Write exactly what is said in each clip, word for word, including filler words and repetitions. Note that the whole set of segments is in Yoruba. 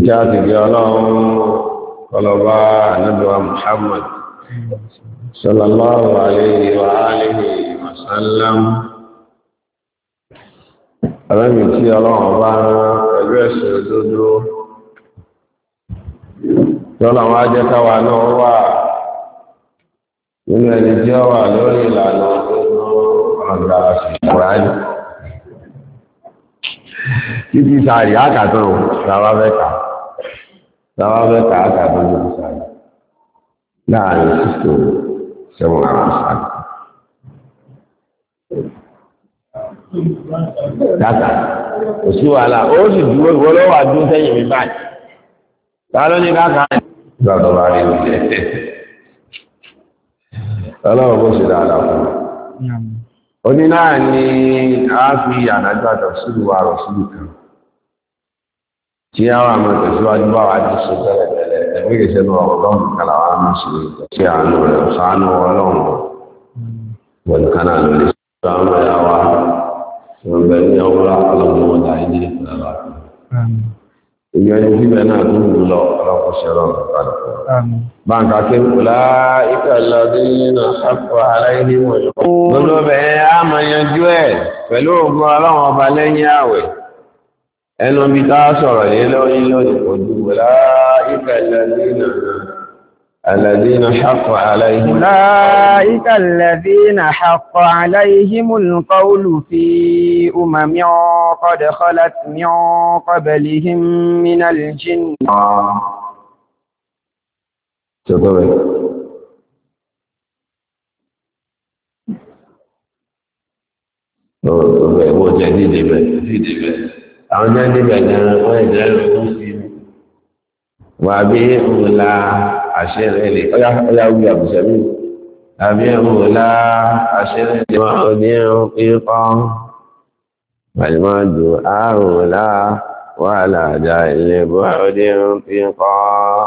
ìjà ti di ọlọ́run kọlọba ànábíwá Muhammad sallallahu alayhi wa alihi wa sallam alámi tí ọlọ́run bá pẹ̀lú ẹ̀sìn òdodo tí ọlọ́run á jẹ́ káwa náà wà nínú ẹni tí ó wà lórí ìlànà òdodo ọ̀gá Kùránì títí sàárì ákàtàn làwọn fẹ́ka làwọn fẹ́ka ákàtàn títí sàárì láàrin sísò sẹ́wọ̀n àwọn sàárì. Kàkà kò sí wàhálà ó sì dúró ìwọ lọ́wọ́ àdúró sẹ́yìn mi báyìí. Ta ló ní káàkà ìgbà tó bá rí mi jẹ́ ọlọ́run bó ṣe dáadáa fún mi. Oní náà ni a fi ànájọ́ àtọ̀sílù wa rọ̀ sílù kan. Tí a wà máa tẹ̀síwájú bá wa ti ṣe tẹ́lẹ̀ tẹ́lẹ̀ ẹ̀mí kìí ṣẹ́nu ọlọ́run kàlà wa máa ṣe tí àánú rẹ̀ ṣàánú ọlọ́run wọ̀n kan náà lórí sí àwọn ẹ̀yà wa wọ́n bẹ̀ ní ọwọ́lá ọlọ́run wọn dà ní ìfúnra. Ìyẹn ní bíbẹ̀ náà tó wù lọ ọlọ́pọ̀ ṣẹlọ́ báńkà kí n kùlá ìkàlọ́dínà àpò aláìní wọ̀nyí. Gbogbo bẹ̀rẹ̀ a máa yanjú ẹ̀ pẹ̀lú ògùn ọlọ́run ọba lẹ́yìn àwẹ̀. Ẹnu bí ká sọ̀rọ̀ lé lórí lónìí kò ju kùlá ìkàlọ́dínà الذين حق عليهم أولئك الذين حق عليهم القول في أمم قد خلت من قبلهم من الجن شكرا هو جديد جديد àwọn jẹ́ níbẹ̀ gan-an wọ́n ẹ̀jẹ̀ rẹ̀ tó sí wà bí ńlá àṣẹ́rẹ̀ lè ọya wí àbùsẹ̀mí àbí ńlá àṣẹ́rẹ̀ lè máa ní pípọ́ pàdìmọ́dù àrùnlá wà láàdá ilé bọ́ ọdí pípọ́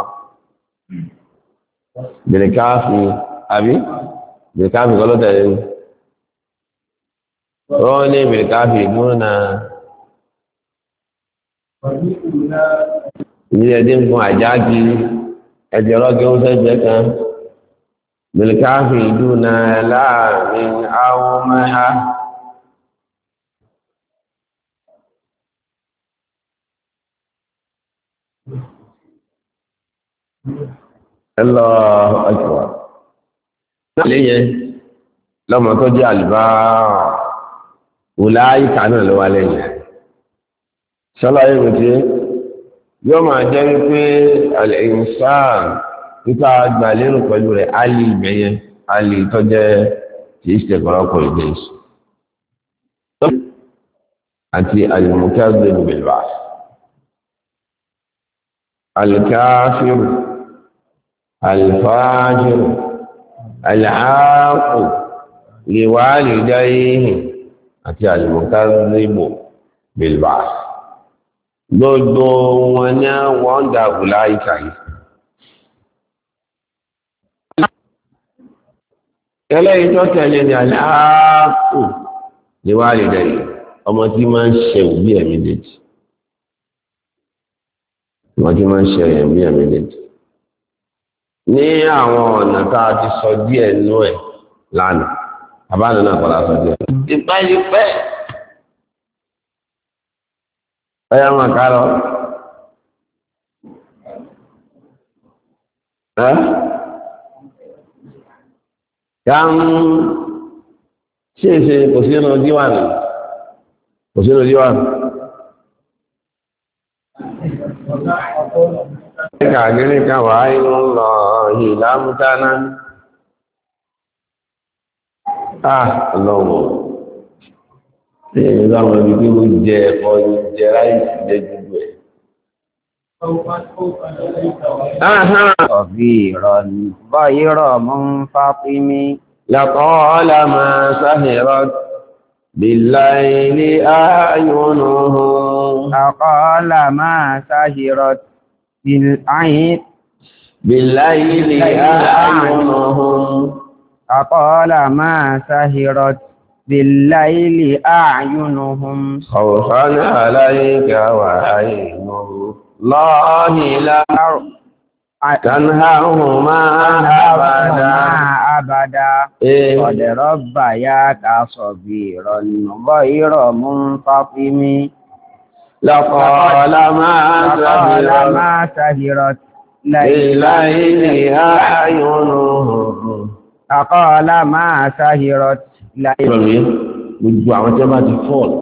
bìrìkáàfì àbí bìrìkáàfì kọ́ ló tẹ̀lé ní ó ní bìrìkáàfì gúnnà ilé ẹdí ń fún àjá kiri ẹ̀dì ọlọ́gẹ́ ó sẹ́jẹ́ kan bìrìkáàfì dúnà láàrin àwọn mẹ́ha ẹlọ ọjọ́ léyẹn lọ́mọ tó jẹ́ àlùbá òláyíká náà ló wá lẹ́yìn ṣọ́lá yóò tí yóò máa jẹ́ wípé al-insan nípa gbàlérò pẹ̀lú rẹ̀ alì ìgbẹ̀yẹn alì tó jẹ́ tí í ṣe kọ̀rọ̀kọ̀ ìgbẹ̀yìn àti al-mukadhdhib bil-ba'th al-kafir al-fajir al-aaqu liwalidayhi àti al-mukadhdhib bil-ba'th gbogbo wọn ní wọ́n dàbù láìka yìí. Ẹlẹ́yìn tó tẹ̀lé ní aláàkù ní wà lè dẹ̀yìn ọmọ tí máa ń ṣe òbí ẹ̀mí dèjì. Ọmọ tí máa ń ṣe ẹ̀mí ẹ̀mí dèjì. Ní àwọn ọ̀nà tá a ti sọ díẹ̀ nú ẹ̀ lánàá, àbánu náà kọ́lá sọ díẹ̀. Ìpẹ́ ìpẹ́. Ọya máa ká lọ. Ẹ́ yá ń ṣe é ṣe kò sí ẹnu díwànù. Kò sí ẹnu díwànù. Ẹ̀ka gírí kan wà inú lọ ìlàmútáná. Ah, lọ́wọ́. Èyí láwọn ibi tí ó jẹ ẹ̀kọ́ jẹ ráìsì jẹ gbogbo ẹ̀. Ọ̀bí ìrọ̀lú bọ́ ìrọ̀ mú ń fápímí. Laqala ma sahirat billaili a'yunuhum. Laqala ma sahirat billaili a'yunuhum. Laqala ma sahirat بالليل أعينهم خوفا عليك وعينه lọ́ọ̀hì láàrù tanhahuma abada abada ọ̀dẹ̀rọ̀ bàyá kásọ̀ bí ìrọ̀nùbọ̀ ìrọ̀ mú fáfímí lọ́kọ̀ọ́lá máa sàhìrọ̀ láìláìlì ayọ̀nù lọ́kọ̀ọ́lá máa sàhìrọ̀ láìláìlì. Gbogbo àwọn tí wọ́n bá ti fọ́ọ̀lù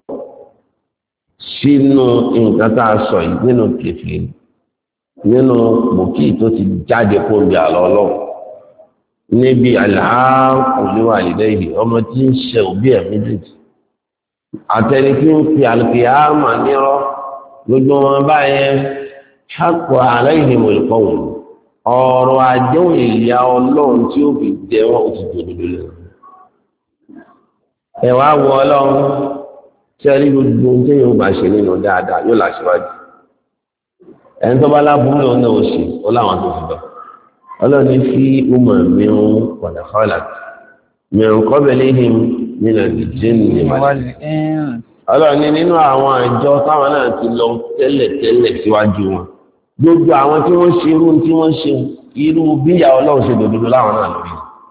sínú nǹkan tá a sọ yìí nínú kẹfì nínú mòkì tó ti jáde kó bí àlọ́ ọlọ́run níbi àlàákùnléwà ìlẹ́yìn ọmọ tí ń ṣe òbí ẹ̀ méjèèjì àtẹni tí ń fi àlùkìyámà nírọ́ gbogbo wọn báyẹn ṣàkó aláìní mọ̀lùkọ́wò ọ̀rọ̀ àdéhùn ìyá ọlọ́run tí ó fi jẹ wọn ò ti dòdòdó lẹ́nu ẹ̀wà wọ ọlọ́run tí ẹni gbogbo ohun tí yóò bá ṣe nínú dáadáa yóò láṣíwájú ẹni tó bá lábúrú lòun náà ó ṣe ó láwọn tó fi bá ọlọ́run ní fi ọmọ mìíràn padà fọlá mìíràn kọ́bẹ̀lẹ́ him nínú ìdíje nìyẹn ọlọ́run ní nínú àwọn àjọ táwọn náà ti lọ tẹ́lẹ̀ tẹ́lẹ̀ síwájú wọn gbogbo àwọn tí wọ́n ṣe irú tí wọ́n ṣe irú bíyà ọlọ́run ṣe dòdòdó láwọn náà lórí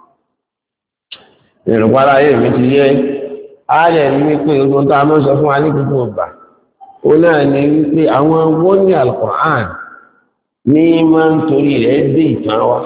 ìrùpàdà ayé mi ti yẹ ààrẹ ní wípé ogun tó a mọ́ sọ fún wa ní gbogbo ọgbà ó náà ní wípé àwọn wọ́n ní Al-Qur'an ní máa ń torí rẹ̀ dé ìtàn wa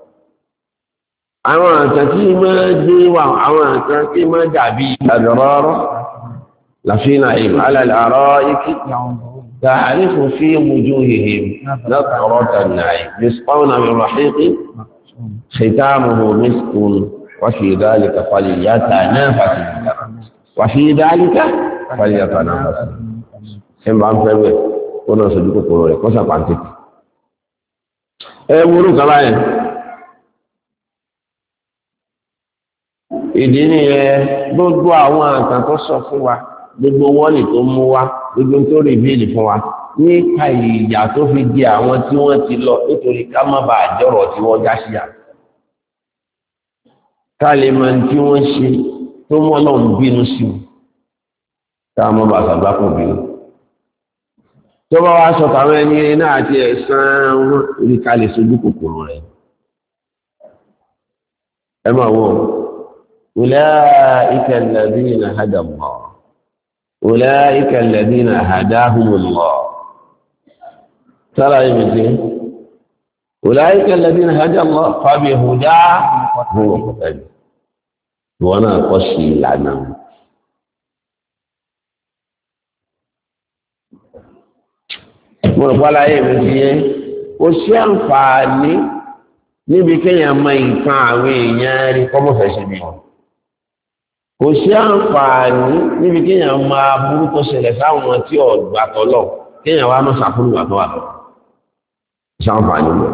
àwọn àtàn tí máa dé wà àwọn àtàn tí máa dàbí àdọ̀rọ̀rọ̀ làfihàn ìmọ̀ alàlàrọ̀ ikí ta'rifu fi wujuhihim nadrata an-na'im yusqawna min rahiqin khitamuhu miskun وفي ذلك فليتنافس وفي ذلك فليتنافس ẹn bá ń fẹ́ wẹ̀ ó náà sojú kòkòrò rẹ̀ kó sàpàǹtìkì ẹ wúrú kaba yẹn ìdí nìyẹn gbogbo àwọn àǹtàn tó sọ fún wa gbogbo wọ́ọ̀lì tó mú wa gbogbo tó rí bíìlì fún wa nípa ìyà tó fi di àwọn tí wọ́n ti lọ nítorí ká má bàa jọ̀rọ̀ tí wọ́n já síyà kálímà tí wọ́n ṣe tó mọ́ náà ń bínú sí wọn táà mọ́ bá sàgbákùn bínú tó bá wá sọ tàwọn ẹni náà àti ẹ̀sán wọn orí kálẹ̀ sójú kòkòrò rẹ̀ ẹ máa wọ́n ulaika alladhina hada Allah ulaika alladhina hadahumullah sára yìí mi sí ulaika alladhina hada Allah fabi hudahu muqtadi wọn náà kọ́ sí ìlànà mo rò pálá yìí mi ti yẹ ó ṣe àǹfààní níbi kéèyàn mọ nǹkan àwọn èèyàn rí kọ́mọ̀fẹ́ ṣe bí wọn kò ṣe àǹfààní níbi kéèyàn mọ aburú tó ṣẹlẹ̀ sáwọn tí ọ̀gbà tọ́lọ̀ kéèyàn wá mọ́ sàkúrú wà tó wà lọ ṣe àǹfààní lọ.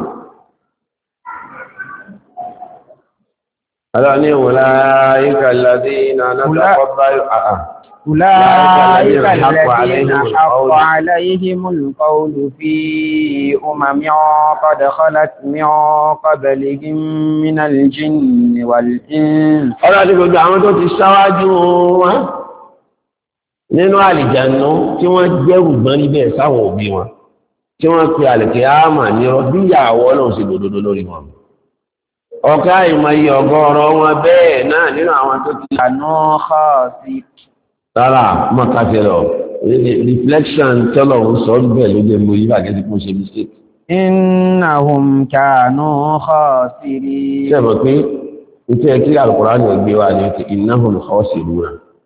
ألا أولئك الذين نتقبل أولئك الذين حق عليهم القول في أمم قد خلت من قبلهم من الجن والإنس. ألا تقول àwọn tó ti ṣáwájú wọn nínú àlìjànnú tí wọ́n jẹ́rù gbọ́n níbẹ̀ sáwọn òbí wọn tí wọ́n pe àlìkìyámà ní ọdúnyàwó Ọlọ́run sí dòdòdó lórí wọn. Ọ̀ká ìmọ̀ye ọgọ́rọ̀ wọn bẹ́ẹ̀ náà nínú àwọn tó ti lànà ọ̀hásí. Rárá, mọ́ káfẹ́ lọ, reflection tọ́lọ̀ ń sọ bẹ́ẹ̀ ló dé mú yíba gẹ́gẹ́ kó ṣe mistake. Innahum kanu khasirin. Ṣé mọ̀ pé ìtẹ́ kí Al-Qur'ani gbé wa ní ti innahum khasiruna.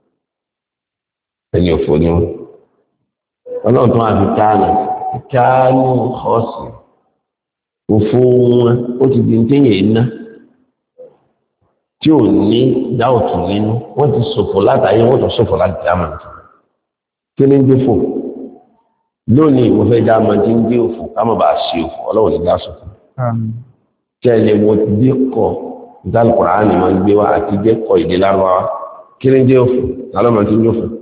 Ẹni òfò ni wọn. Ọlọ́run tó wà fi kánù, kánù khasir. Òfò wọn, ó ti di ní téèyàn iná. Tí ò ní dáòtù nínú wọ́n ti ṣòfò látàyé wọ́n tó ṣòfò láti dáàmà nìkan kí ní ń gbé fò lónìí mo fẹ́ dáàmà tí ń gbé òfò ká má bàa ṣe òfò ọlọ́run ní dáṣọ fún kí ẹ lè wọ ti dé kọ ìdálùkọ̀rọ̀ á ní máa ń gbé wá àti dé kọ ìdí lárúbáwá kí ní ń gbé òfò lálọ́mọ tí ń gbé òfò.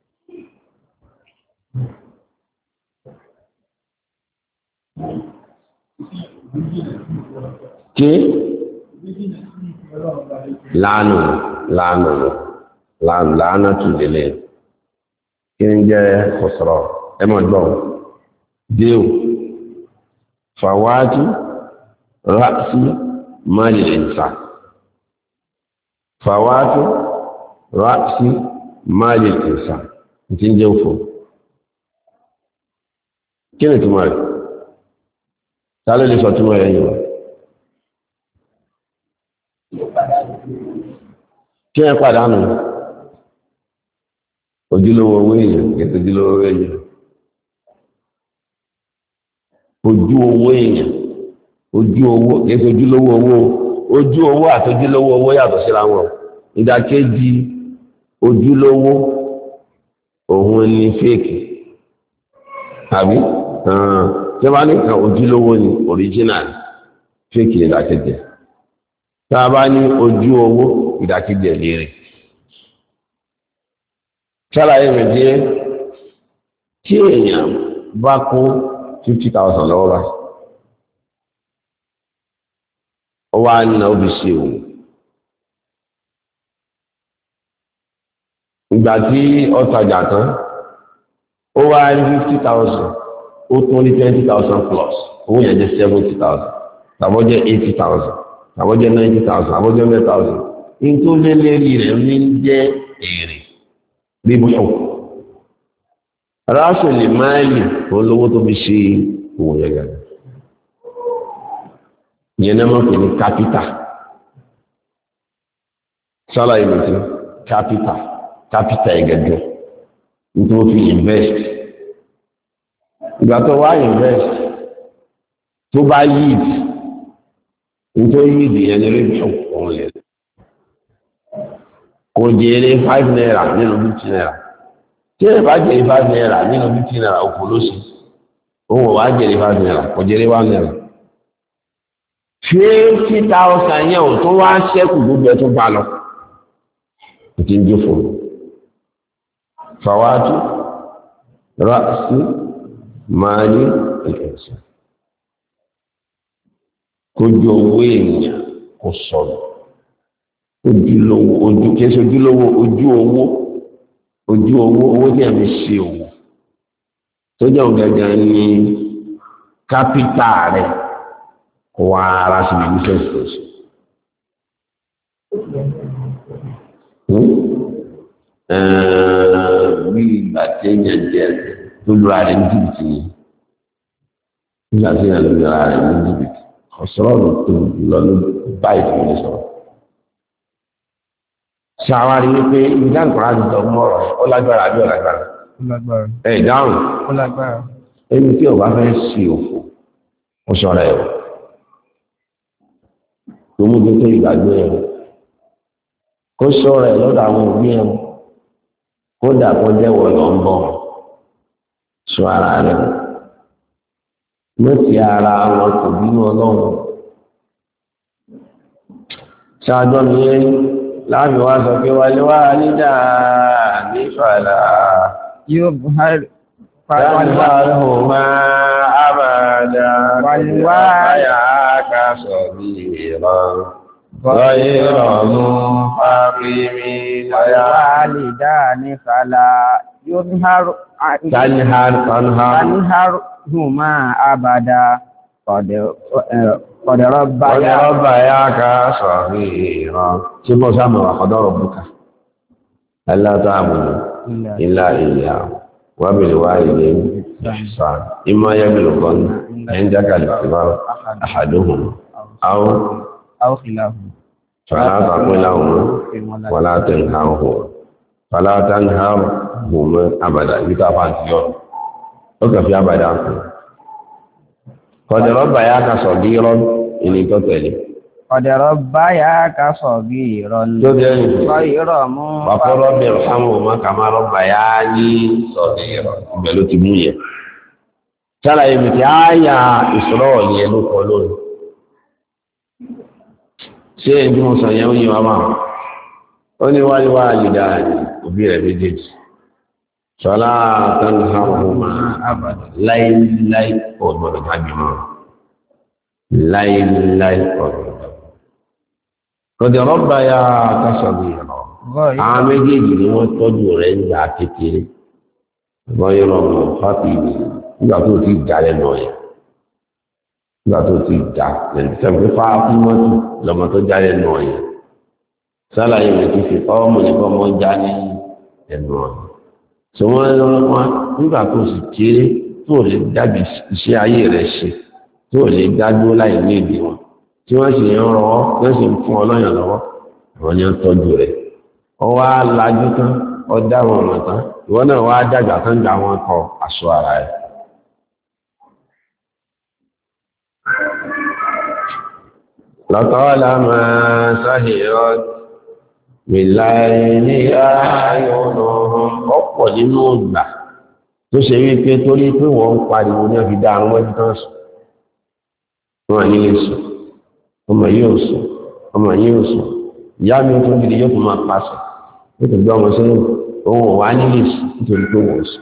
kí láàánú láàánú láàánú láàánú tún lélẹ̀ kí ní jẹ́ kọ̀sọ̀rọ̀ ẹ mọ̀ gbọ́ déò fàwátú rásí máàlì ìsà fàwátú rásí máàlì ìsà tí ń jẹ́ òfò kí ni túnmọ̀ rẹ̀ tàbí lè sọ túnmọ̀ rẹ̀ yíwa kí ẹ pàdánù ojúlówó owó èèyàn gẹ́gẹ́ ojúlówó owó èèyàn ojú owó èèyàn ojú owó gẹ́gẹ́ ojúlówó owó ojú owó àti ojúlówó owó yàtọ̀ síra wọn ìdàkejì ojúlówó òun ni fèkì àbí tí wọ́n ní kan ojúlówó ni original fèkì ìdàkejì tá a bá ní ojú owó ìdàkejì ẹ̀lẹ́rẹ̀ ṣàlàyé mi díẹ̀ tí èèyàn bá kó fifty thousand lọ́wọ́ bá ó wá ní náà ó fi ṣe òun ìgbà tí ó tajà tán ó wá ní fifty thousand ó tún ní twenty thousand plus owó yẹn jẹ́ seventy thousand tàbọ̀ jẹ́ eighty thousand tàbọ̀ jẹ́ ninety thousand tàbọ̀ jẹ́ one hundred thousand ní tó lé lérí rẹ̀ ní jẹ́ èrè bíbúṣọ̀ ráṣù lè máìlì olówó tó fi ṣe owó yẹn gẹ́gẹ́ ìyẹn náà mọ̀ pé ní kápítà sọ́lá ìlú tí kápítà kápítà ẹ̀gẹ̀gẹ̀ nítorí fi invest ìgbà tó wá invest tó bá yield nítorí yield yẹn ní rébíṣọ̀ òun yẹn kò jèrè five naira nínú fifty naira tí ẹ bá jèrè five naira nínú fifty naira òkú ló ṣe òun wà jèrè five naira kò jèrè one naira fifty thousand yẹn ò tó wá ṣẹ́kù gbogbo ẹ̀ tó bá lọ kò tí ń jó fún un fàwátú rásí máàlì ìkẹsì kójú owó èèyàn kò sọ̀rọ̀ ojúlówó ojú kéṣe ojúlówó ojú owó ojú owó owó tí a fi ṣe òwò tó jẹ́ ògẹ́gẹ́ ní kápítà rẹ̀ kó wá ara sí ibi iṣẹ́ ìṣòṣì bí ìgbà tí èèyàn jẹ tó lu ara rẹ̀ ní jìbìtì ni nígbà tí èèyàn lu ara rẹ̀ ní jìbìtì ọ̀sọ́rọ̀ tó lọ ló báyìí fún mi sọ̀rọ̀ ṣàwárí wípé ìdáǹkọ̀rá ti tọ́ mọ́ ọ̀rọ̀ ó lágbára àbí ọ̀lágbára ẹ̀ dáhùn ẹni tí ọba fẹ́ sí òfò ó ṣọ́ra ẹ̀ tó mú tó tó ìgbàgbé ẹ̀ kó ṣọ́ra ẹ̀ lọ́dọ̀ àwọn òbí ẹ̀ kódà kó jẹ́wọ́ lọ ń bọ̀ sọ ara rẹ̀ lọ́tì ara wọn kò bínú ọlọ́run ṣáájọ́ mi yẹn láàbí wá sọ pé wálé wá nídà ní fàlà yóò buhari dáadáa máa àbàdà wálíwá yà ká sọ bí ìran gọ́yìnrọ̀ mú fàfíìmì wálíwá lè dá ní fàlà yóò buhari tanihar huma abada Ọ̀dẹ̀rọ̀ báyá ká sọ̀rí ìran tí bọ́ sáàmù àkọ́dọ̀rọ̀ búkà. Aláta àmùnà ilá ìyá wábìlì wá ilé ìṣà ìmọ̀ yẹ́bìlì kan ẹ̀yìn jákàlì fìbá àhàdóhùn. Àwọn fàlátà pínláhùn wàlátà ìhàhùn fàlátà ìhàhùn àbàdà ìbítà fàtíyọ̀. Ó kàfí àbàdà fún. Kọ̀dẹ̀rọ̀ báyá ká sọ̀rí ìran ìní tó tẹ̀lé. Ọ̀dẹ̀rọ̀ báyá ká sọ̀rí ìran tó jẹ́ ìrọ̀ mú bàbọ́rọ̀ bẹ̀rẹ̀ sáwọn ọmọ kàmárọ̀ báyá ní sọ̀rí ìran ìbẹ̀ ló ti mú yẹ. Ṣálàyé mi ti áyà ìṣòro yẹn ló kọ lónìí. Ṣé ẹni mo sọ yẹn ó yẹ wá máa? Ó ní wáyé wá àlìdá òbí rẹ̀ méjèèjì. Ṣọlá tanhahuma abada láíláí ọ̀gbọ̀dọ̀ jáde mọ́. Láíláí ọ̀gbọ̀dọ̀. Kọ̀dẹ̀ rọ́bà ya kásọ̀bì ìrọ̀. Àwọn méjèèjì ni wọ́n tọ́jú rẹ̀ ń gbà kékeré. Wọ́n yọrọ mọ̀ fáti nígbà tó ti jalè lọ yẹn. nígbà tó ti dà lẹ́yìn tí sẹ́mi fá fún mọ́tò lọ́mọ tó já lẹ́nu ọ̀yẹ́ sálàyé mi ti fi ọmọ nìkan ọmọ já ní ẹnu ọ̀yẹ́ tí wọ́n wọ́n nígbà tó sì kéré tó lè dábì iṣẹ́ ayé rẹ̀ ṣe tó lè dádúró láì ní ìdí wọn tí wọ́n sì ń rọ ọ́ wọ́n sì ń fún ọlọ́yàn lọ́wọ́ àwọn ni wọ́n tọ́jú rẹ̀ ọwọ́ alájú tán ọdá wọn ọ̀nà tán ìwọ náà wá dàgbà tán gbà wọn kọ aṣọ ara ẹ̀. lọ́tọ́ọ́lá máa sáhìrọ́ mìláì ní ààyòrò ọ̀pọ̀ nínú ìgbà tó ṣe wípé torí pé wọ́n ń pariwo ní ọ̀fi dá àwọn ọmọdé tán sùn wọn ní lè sùn ọmọ yóò sùn ọmọ yóò sùn ìyá mi tó ń gidi yóò fún máa pàṣẹ nítorí bí ọmọ sínú òun ò wá nílé sùn nítorí pé wọ́n sùn.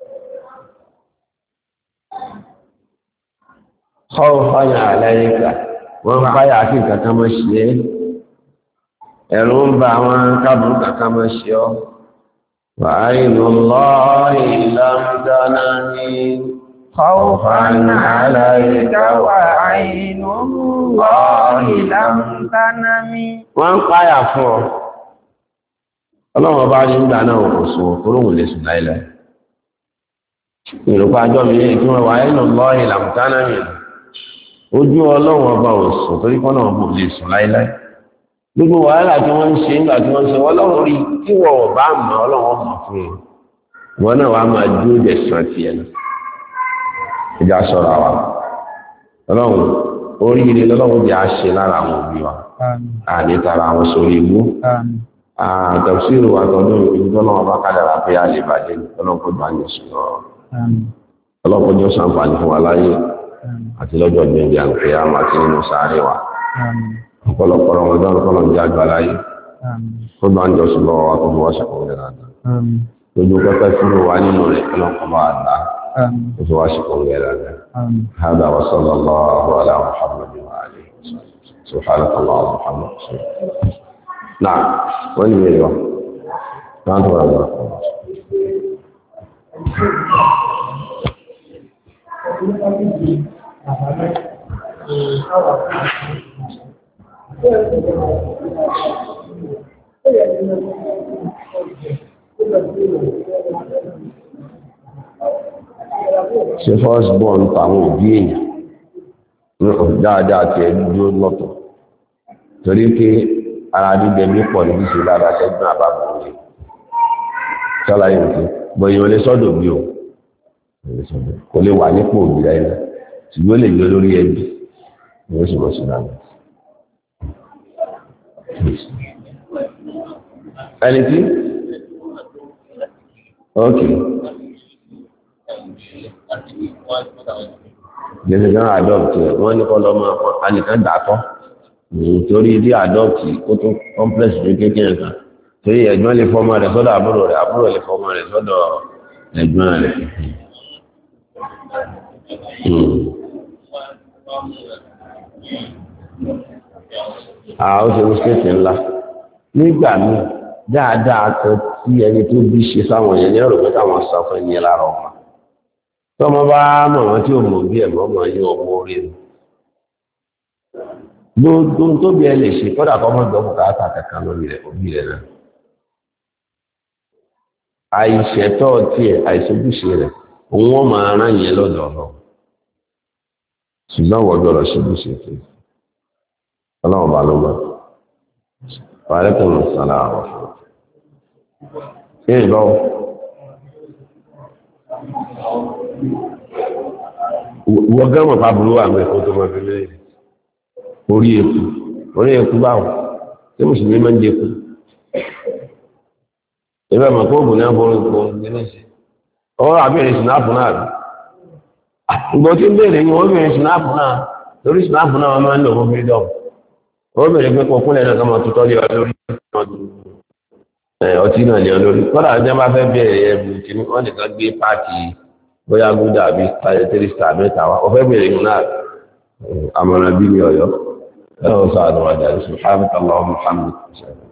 kọ́ fáyà aláìka wọ́n ń fáyà kí nǹkan kan máa ṣe é ẹ̀rù ń ba àwọn kábùrú kankan máa ṣe ọ́ وعين الله لم تنمي خوفا عليك وعين الله لم تنمي wọ́n ń páyà fún ọ ọlọ́run ọba rí nígbà náà kò sùn òkúròhùn lè sùn láìláì ìrùpa àjọ mi yìí kí wọ́n wà nínú lọ́ọ̀hìn làmùtánàmì ojú ọlọ́run ọba ò sùn torí kọ́ náà kò lè sùn láìláì gbogbo wàhálà tí wọ́n ń ṣe nígbà tí wọ́n ń ṣe ọlọ́run rí tí wọ́n ò bá mọ̀ ọlọ́run mọ̀ fún un wọn náà wàá máa dúró dẹ̀ sàn tiẹ̀ náà ìjà sọ̀rọ̀ àwa ọlọ́run oríire lọ́lọ́run jẹ́ àṣẹ lára àwọn òbí wa àní tara àwọn sórí ibú àtọ̀síìrò àtọ̀dún ìdúgbò náà bá kádàrà pé a lè bàjẹ́ ọlọ́pọ̀ bá ní sùn ọlọ́pọ̀ ní ó sàǹfààní fún wa láyé àti lọ́jọ́ gbẹ̀ngẹ̀ àǹkẹ́ àmà àti nínú sáré wa ọ̀pọ̀lọpọ̀ ọmọdé ọ̀pọ̀lọ̀ ń jágbà láyé ó bá ń jọ sí lọ́wọ́ wa tó bọ́ wá ṣàkóso dáadáa lójú pẹ́pẹ́ fún wa nínú rẹ̀ ọlọ́pọ̀ bá dá ó tó wá ṣàkóso dáadáa hádà wa sallallahu ala Muhammad wa alihi subhanaka Allahumma wa bihamdika náà wọ́n ní ilé wa náà tó wà lọ́wọ́ ṣe first born tàwọn òbí èèyàn dáadáa tí ẹni dúró lọ́tọ̀ torí pé ara dídẹ bí pọ̀ níbi ṣe dáadáa tẹ́gbọ́n àbábọ̀ òye sọ́la yìí nìkan bọ̀yìn olè sọ́dọ̀ bí o kò lè wà nípò òbí láyé náà ṣùgbọ́n lè yọ lórí ẹbí ni ó sì mọ̀ sí dáadáa. ẹni tí ok gẹ́gẹ́ gan adopt wọ́n ní kọ́ lọ́mọ anìkan dàtọ́ nítorí bí adopt ó tún complex ní kékeré kan torí ẹ̀gbọ́n lè fọmọ rẹ̀ sọ́dọ̀ àbúrò rẹ̀ àbúrò lè fọmọ rẹ̀ sọ́dọ̀ ẹ̀gbọ́n rẹ̀. àwọn ṣe mistake ńlá nígbà míì dáadáa kan tí ẹni tó bí ṣe sáwọn èèyàn ní ọ̀rọ̀ pé káwọn sọ fún ẹni lára ọmọ tọmọ bá mọ̀ wọ́n tí ò mọ̀ bí ẹ̀mọ́ mọ̀ yín ọmọ orí rẹ̀ gbogbo tó bí ẹ lè ṣe kọ́dà kọ́ mọ́ gbọ́ bùkátà kankan lórí rẹ̀ òbí rẹ̀ náà àìṣẹ̀tọ́ tiẹ̀ àìṣojúṣe rẹ̀ òun wọ́n máa rán yẹn lọ́dọ̀ ọ̀lọ́ ṣùgbọ́n wọ́n gbọ́dọ̀ ṣojúṣe tó ọlọ́run bá ló mọ̀ wàlẹ́kùn sàlá àwọn ṣe ìbọn wọ́n gẹ́mọ̀ pàbùrú wà mẹ́kọ́ tó mọ́ fi lẹ́yìn orí eku orí eku báwọn tí mùsùlùmí máa ń jẹ eku ìbẹ́ mọ̀ kó ògùn náà bọ́ epo gẹ́nẹ́sì ọwọ́ àbẹ̀rẹ̀ sinapu náà rí ìgbọ́ tí ń bèèrè ní wọ́n bèèrè sinapu náà lórí sinapu náà wọ́n máa ń lò fún freedom ó bèèrè pé kọkúnlẹ̀ náà kọ́mọ tutọ́ lé ọ lórí ọtí náà lé ọ lórí kọ́dà tí wọ́n bá fẹ́ bẹ̀rẹ̀ ẹ̀bù tí wọ́n nìkan gbé páàkì bóyá gúdà àbí three star mẹ́ta wa ọ̀fẹ́ bèèrè yìí náà àmọ̀ràn bí ní ọ̀yọ́ ẹ̀ ọ́ sọ àdùn àjà ìṣùn